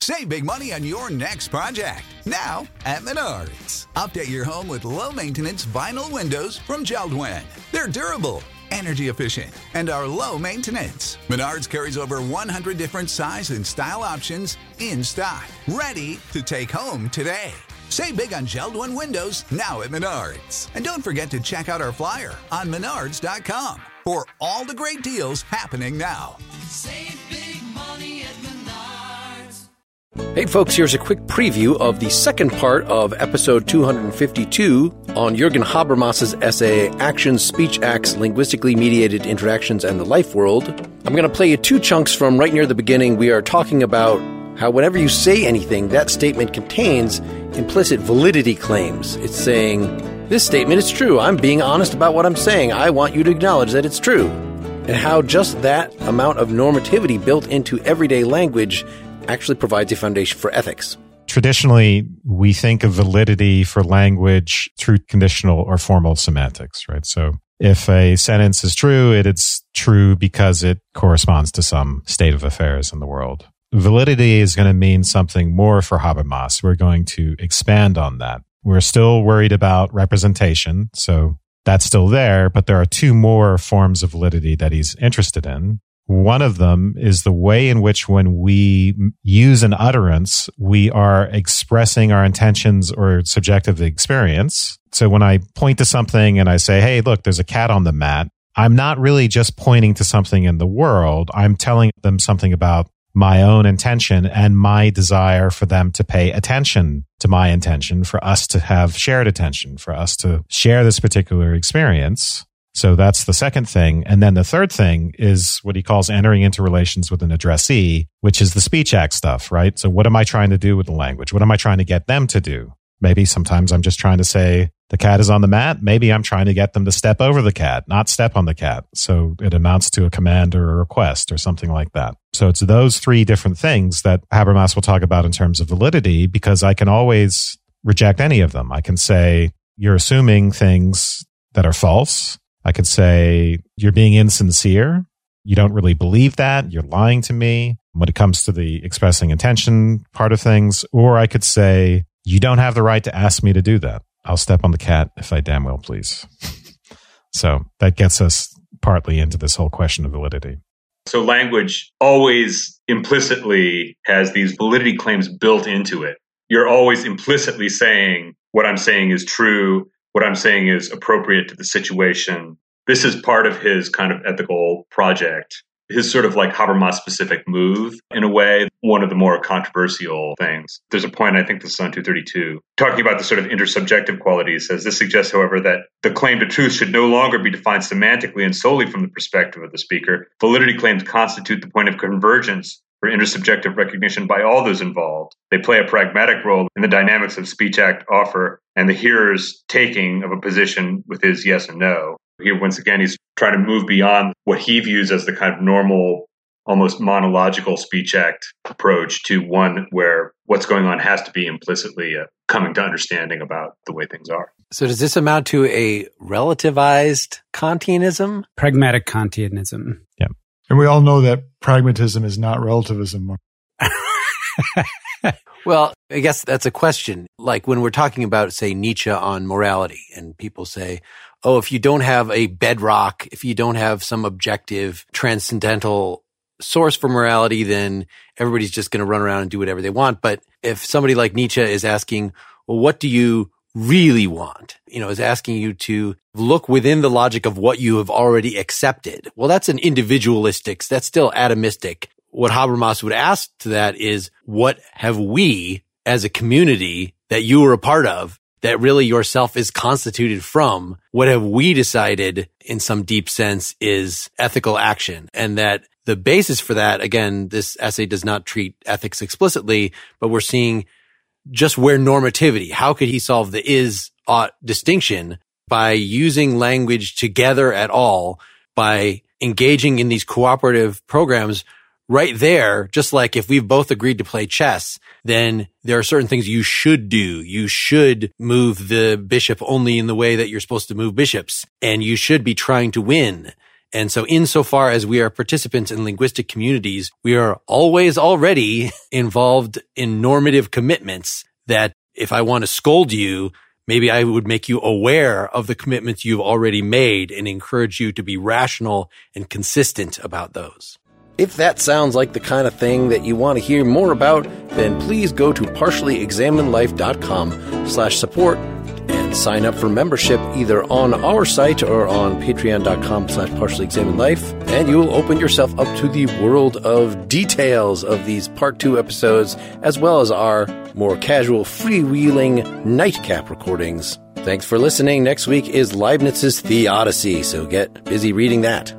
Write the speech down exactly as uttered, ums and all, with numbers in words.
Save big money on your next project. Now at Menards. Update your home with low-maintenance vinyl windows from JELD-WEN. They're durable, energy efficient, and are low maintenance. Menards carries over one hundred different size and style options in stock, ready to take home today. Save big on JELD-WEN windows now at Menards. And don't forget to check out our flyer on menards dot com for all the great deals happening now. Save big money at Menards. Hey folks, here's a quick preview of the second part of episode two fifty-two on Jürgen Habermas's essay, Actions, Speech Acts, Linguistically Mediated Interactions, and the Life World. I'm going to play you two chunks from right near the beginning. We are talking about how whenever you say anything, that statement contains implicit validity claims. It's saying, this statement is true. I'm being honest about what I'm saying. I want you to acknowledge that it's true. And how just that amount of normativity built into everyday language actually provides a foundation for ethics. Traditionally, we think of validity for language through conditional or formal semantics, right? So if a sentence is true, it is true because it corresponds to some state of affairs in the world. Validity is going to mean something more for Habermas. We're going to expand on that. We're still worried about representation, so that's still there, but there are two more forms of validity that he's interested in. One of them is the way in which when we use an utterance, we are expressing our intentions or subjective experience. So when I point to something and I say, hey, look, there's a cat on the mat, I'm not really just pointing to something in the world. I'm telling them something about my own intention and my desire for them to pay attention to my intention, for us to have shared attention, for us to share this particular experience. So that's the second thing. And then the third thing is what he calls entering into relations with an addressee, which is the speech act stuff, right? So what am I trying to do with the language? What am I trying to get them to do? Maybe sometimes I'm just trying to say the cat is on the mat. Maybe I'm trying to get them to step over the cat, not step on the cat. So it amounts to a command or a request or something like that. So it's those three different things that Habermas will talk about in terms of validity, because I can always reject any of them. I can say, you're assuming things that are false. I could say, you're being insincere. You don't really believe that. You're lying to me when it comes to the expressing intention part of things. Or I could say, you don't have the right to ask me to do that. I'll step on the cat if I damn well please. So that gets us partly into this whole question of validity. So language always implicitly has these validity claims built into it. You're always implicitly saying what I'm saying is true, what I'm saying is appropriate to the situation. This is part of his kind of ethical project, his sort of like Habermas-specific move, in a way, one of the more controversial things. There's a point, I think this is on two thirty-two, talking about the sort of intersubjective quality. Says, this suggests, however, that the claim to truth should no longer be defined semantically and solely from the perspective of the speaker. Validity claims constitute the point of convergence for intersubjective recognition by all those involved. They play a pragmatic role in the dynamics of speech act offer and the hearer's taking of a position with his yes and no. Here, once again, he's trying to move beyond what he views as the kind of normal, almost monological speech act approach to one where what's going on has to be implicitly a coming to understanding about the way things are. So does this amount to a relativized Kantianism? Pragmatic Kantianism. Yeah. And we all know that pragmatism is not relativism. Well, I guess that's a question. Like when we're talking about, say, Nietzsche on morality, and people say, oh, if you don't have a bedrock, if you don't have some objective, transcendental source for morality, then everybody's just going to run around and do whatever they want. But if somebody like Nietzsche is asking, well, what do you really want? You know, is asking you to look within the logic of what you have already accepted. Well, that's an individualistic, that's still atomistic. What Habermas would ask to that is, what have we as a community that you were a part of, that really yourself is constituted from, what have we decided in some deep sense is ethical action? And that the basis for that, again, this essay does not treat ethics explicitly, but we're seeing just where normativity, how could he solve the is ought distinction by using language together at all, by engaging in these cooperative programs right there. Just like if we've both agreed to play chess, then there are certain things you should do. You should move the bishop only in the way that you're supposed to move bishops, and you should be trying to win. And so insofar as we are participants in linguistic communities, we are always already involved in normative commitments that if I want to scold you, maybe I would make you aware of the commitments you've already made and encourage you to be rational and consistent about those. If that sounds like the kind of thing that you want to hear more about, then please go to partiallyexaminedlife.com slash support and sign up for membership either on our site or on patreon.com slash partiallyexaminedlife, and you will open yourself up to the world of details of these part two episodes, as well as our more casual, freewheeling nightcap recordings. Thanks for listening. Next week is Leibniz's Theodicy, so get busy reading that.